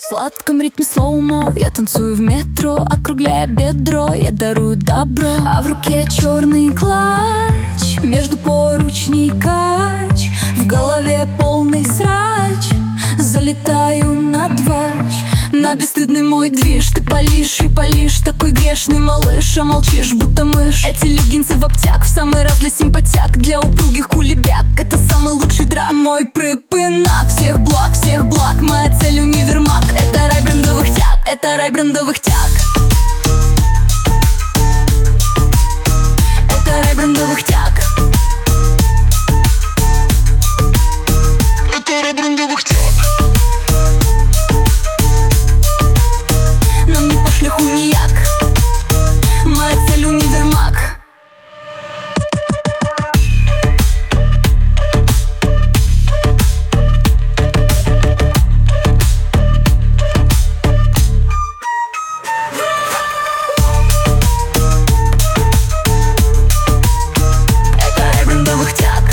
В сладком ритме слоумо я танцую в метро, округляя бедро, я дарую добро. А в руке черный клатч, между поручней кач, в голове полный срач, залетаю на двач. На бесстыдный мой движ ты палишь и палишь, такой грешный малыш, а молчишь, будто мышь. Эти леггинсы в обтяг, в самый раз для симпатяк, для упругих кулебяк. Это самый лучший драк, мой прыпынак. Всех благ, моя цель универмаг. Это рай брендовых тяг, это рай брендовых тяг. Это рай брендовых тяг. Это рай брендовых тяг. Нам не по шляху нияк, моя цель универмаг.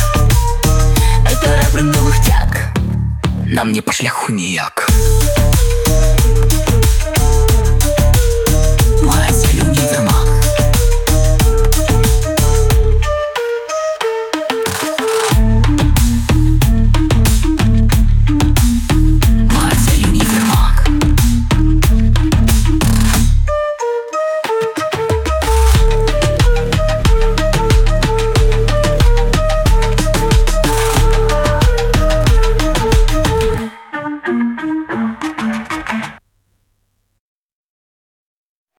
Нам не по шляху нияк.